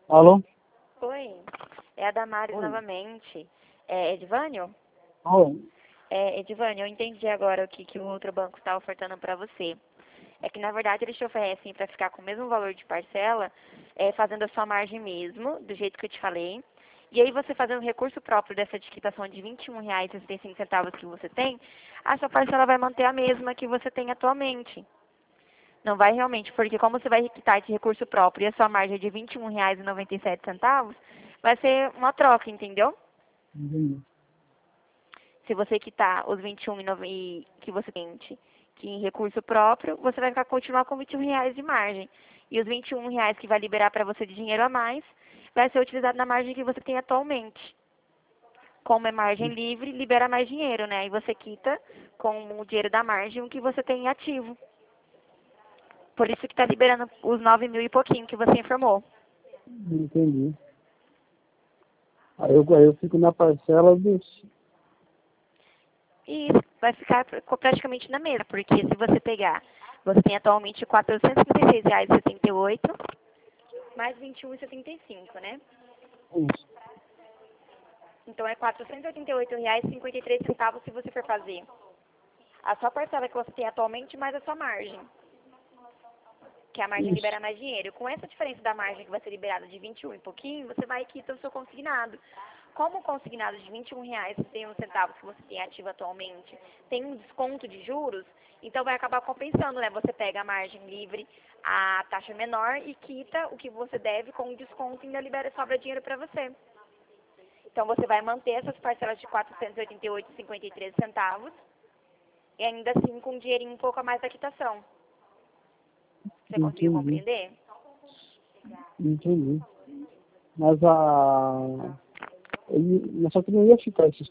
Alô? Oi, é a Damares Oi. novamente. É Edvânio? Oi. Edvânio, eu entendi agora o que o outro banco está ofertando para você. É que, na verdade, eles te oferecem para ficar com o mesmo valor de parcela, fazendo a sua margem mesmo, do jeito que eu te falei. E aí, você fazendo recurso próprio dessa quitação de R$ 21,65 que você tem, a sua parcela vai manter a mesma que você tem atualmente. Não vai realmente, porque como você vai quitar de recurso próprio e a sua margem é de R$ 21,97, vai ser uma troca, entendeu? Entendi. Se você quitar os 21 que você tem que em recurso próprio, você vai continuar com R$ 21 de margem. E os R$ 21 que vai liberar para você de dinheiro a mais, vai ser utilizado na margem que você tem atualmente. Como é margem livre, libera mais dinheiro, né? E você quita com o dinheiro da margem o que você tem em ativo. Por isso que está liberando os 9 mil e pouquinho que você informou. Entendi. Aí eu fico na parcela dos... E isso vai ficar praticamente na mesma, porque se você pegar, você tem atualmente R$ 456,78, mais R$ 21,75, né? Isso. Então é R$ 488,53 se você for fazer a sua parcela que você tem atualmente mais a sua margem, que a margem Isso. libera mais dinheiro. Com essa diferença da margem que vai ser liberada de 21 e pouquinho, você vai e quita o seu consignado. Como o consignado de R$ 21,61 que você tem ativo atualmente tem um desconto de juros, então vai acabar compensando, né? Você pega a margem livre, a taxa menor e quita o que você deve com o desconto e ainda libera sobra dinheiro para você. Então você vai manter essas parcelas de R$ 488,53 e ainda assim com um dinheirinho um pouco a mais da quitação. Você conseguiu Entendi. compreender? Entendi. Mas a... Mas só que não ia ficar esses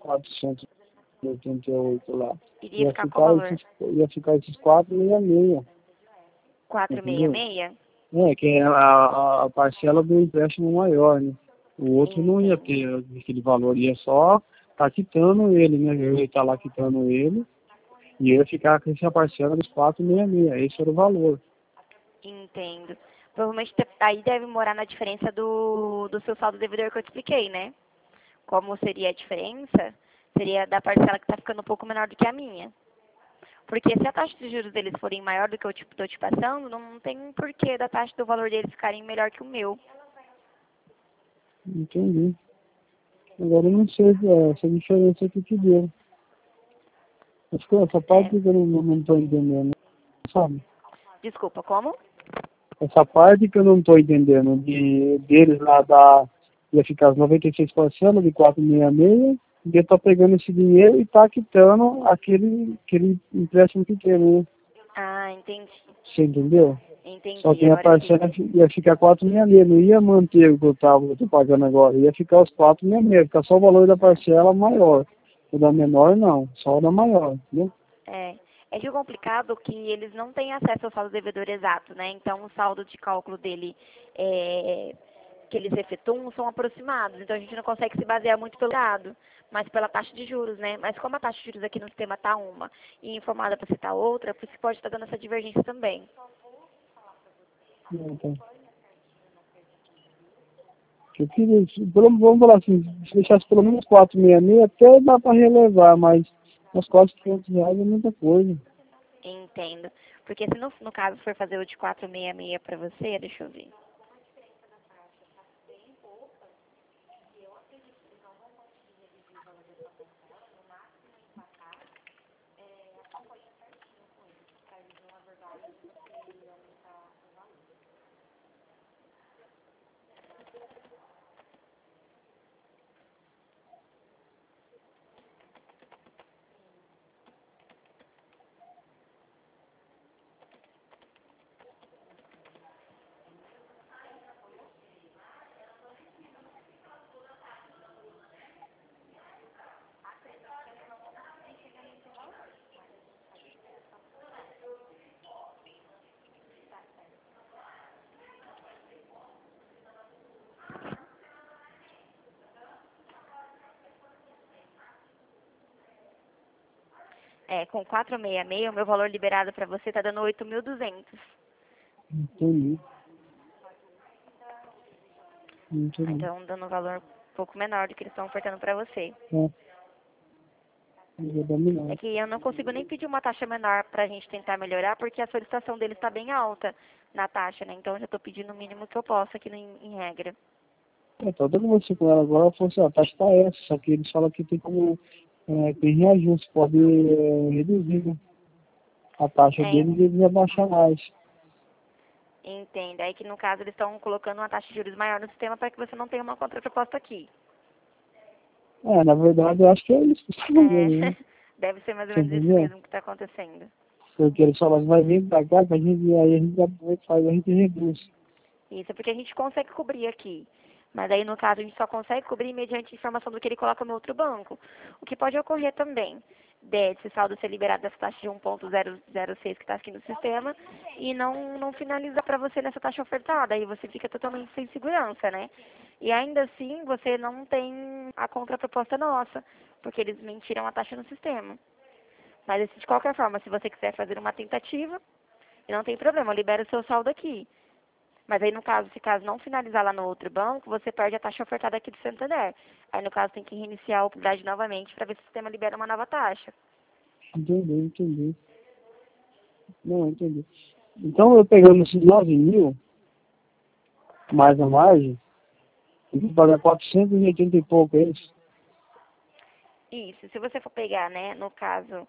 488 lá. Iria ficar qual valor? Ia ficar esses 466, entendeu? 466? Que é a parcela do empréstimo maior, né? O outro não ia Entendo. ter aquele valor, ia só estar quitando ele, né? Eu ia estar lá quitando ele e eu ia ficar com essa parcela dos 466. Esse era o valor. Entendo. Provavelmente aí deve morar na diferença do seu saldo devedor que eu te expliquei, né? Como seria a diferença? Seria da parcela que está ficando um pouco menor do que a minha. Porque se a taxa de juros deles forem maior do que eu estou te passando, não tem um porquê da taxa do valor deles ficarem melhor que o meu. Entendi. Agora eu não sei essa diferença que te deu. Acho que essa parte É, que eu não estou entendendo, sabe? desculpa, como? Essa parte que eu não estou entendendo, deles lá ia ficar as 96 parcelas de 466, e eu estou pegando esse dinheiro e está quitando aquele empréstimo pequeno, né? Ah, entendi. Você entendeu? Só Entendi, tem a agora parcela sim. que ia ficar 466, não ia manter o que eu tô pagando agora, ia ficar os 466, ficar só o valor da parcela maior. O da menor não, só o da maior, entendeu? É que o complicado é que eles não têm acesso ao saldo devedor exato, né? Então, o saldo de cálculo dele que eles efetuam são aproximados. Então, a gente não consegue se basear muito pelo dado, mas pela taxa de juros, né? Mas como a taxa de juros aqui no sistema está uma e informada para você está outra, por isso que pode estar dando essa divergência também. Então, eu queria, vamos falar assim, se deixasse pelo menos 466, até dá para relevar, mas uns quase R$ 500 é muita coisa. Entendo. Porque se no caso for fazer o de 466 para você, deixa eu ver. Com 466, o meu valor liberado para você está dando 8.200. Entendi. Entendi. Então, dando um valor um pouco menor do que eles estão ofertando para você. É. Eu vou dar melhor. É que eu não consigo nem pedir uma taxa menor para a gente tentar melhorar, porque a solicitação deles está bem alta na taxa, né? Então, eu já estou pedindo o mínimo que eu posso aqui em regra. Então, eu conversei com ela agora, ela falou assim, a taxa tá essa, só que eles falam que tem como, tem reajuste, pode reduzir, né, a taxa É, deles e eles abaixar mais. entenda. Aí que no caso eles estão colocando uma taxa de juros maior no sistema para que você não tenha uma contraproposta aqui. Na verdade, eu acho que é isso que você está fazendo, né? É, deve ser mais ou Você menos isso entendeu? mesmo que está acontecendo. Porque eles falam, vai vir pra cá, que a gente, aí a gente faz, a gente reduz. Isso, porque a gente consegue cobrir aqui. Mas aí, no caso, a gente só consegue cobrir mediante informação do que ele coloca no outro banco. O que pode ocorrer também, desse saldo ser liberado dessa taxa de 1,006 que está aqui no sistema e não finalizar para você nessa taxa ofertada. Aí você fica totalmente sem segurança, né? E ainda assim, você não tem a contraproposta nossa, porque eles mentiram a taxa no sistema. Mas, de qualquer forma, se você quiser fazer uma tentativa, não tem problema, libera o seu saldo aqui. Mas aí, no caso, se caso não finalizar lá no outro banco, você perde a taxa ofertada aqui do Santander. Aí, no caso, tem que reiniciar a oportunidade novamente para ver se o sistema libera uma nova taxa. Entendi. Não, entendi. Então, eu pegando esses 9 mil, mais a margem, eu vou pagar 480 e pouco, é isso? Isso, se você for pegar, né, no caso,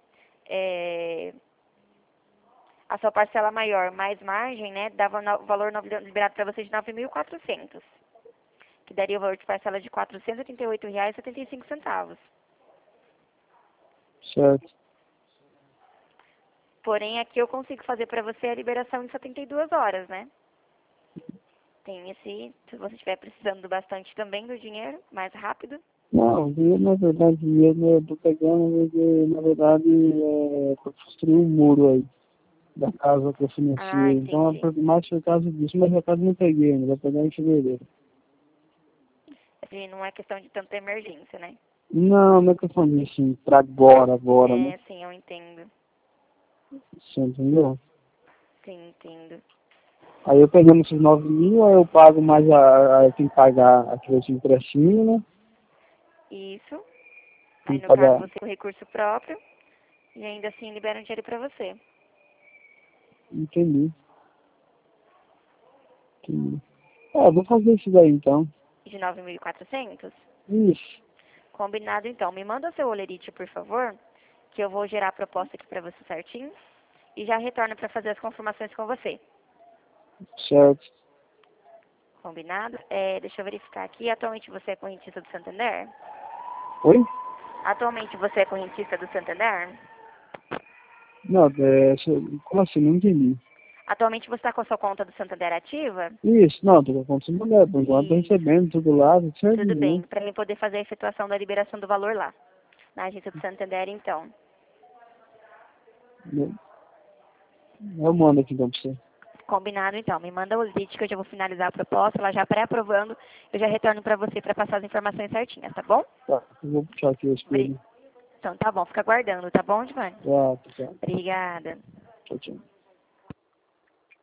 a sua parcela maior mais margem, né, dava o valor liberado para você de 9.400, que daria o valor de parcela de R$ 488,75. Certo. Porém, aqui eu consigo fazer para você a liberação em 72 horas, né? Tem esse, se você estiver precisando bastante também do dinheiro, mais rápido. Não, dinheiro, na verdade, dinheiro eu tô pegando, porque, na verdade, para construir um muro aí, da casa que eu Ah, financiei. Então, entendi. mais por causa disso, mas a casa não peguei ainda, vou pegar em fevereiro. Assim, não é questão de tanta emergência, né? Não é que eu falei assim, pra agora, né? É, sim, eu entendo. Você entendeu? Sim, entendo. Aí eu pegando esses 9 mil, aí eu pago mais eu tenho que pagar aquele empréstimo, né? Isso. Aí, Tenho que no caso, pagar, você tem o recurso próprio e ainda assim libera um dinheiro para você. entendi. Eu vou fazer isso daí então. De 9.400. Isso, Combinado, então. Me manda seu olerite, por favor, que eu vou gerar a proposta aqui para você certinho e já retorno para fazer as confirmações com você. certo. Combinado? Deixa eu verificar aqui. Atualmente você é correntista do Santander? Oi? Atualmente você é correntista do Santander? Não, como assim? Não entendi. Atualmente você está com a sua conta do Santander ativa? Isso, não, tô acontecendo mulher, por enquanto tô Isso. recebendo tudo lá, tudo Tudo certinho, bem. né? Para mim poder fazer a efetuação da liberação do valor lá. Na agência do Santander, então. Eu mando aqui então pra você. Combinado, então. Me manda o lead que eu já vou finalizar a proposta, ela já pré-aprovando. Eu já retorno para você para passar as informações certinhas, tá bom? Tá, eu vou puxar aqui o Obri- espelho. Então tá bom, fica aguardando, tá bom, Giovanni? Tá, tá. Obrigada. Tchau.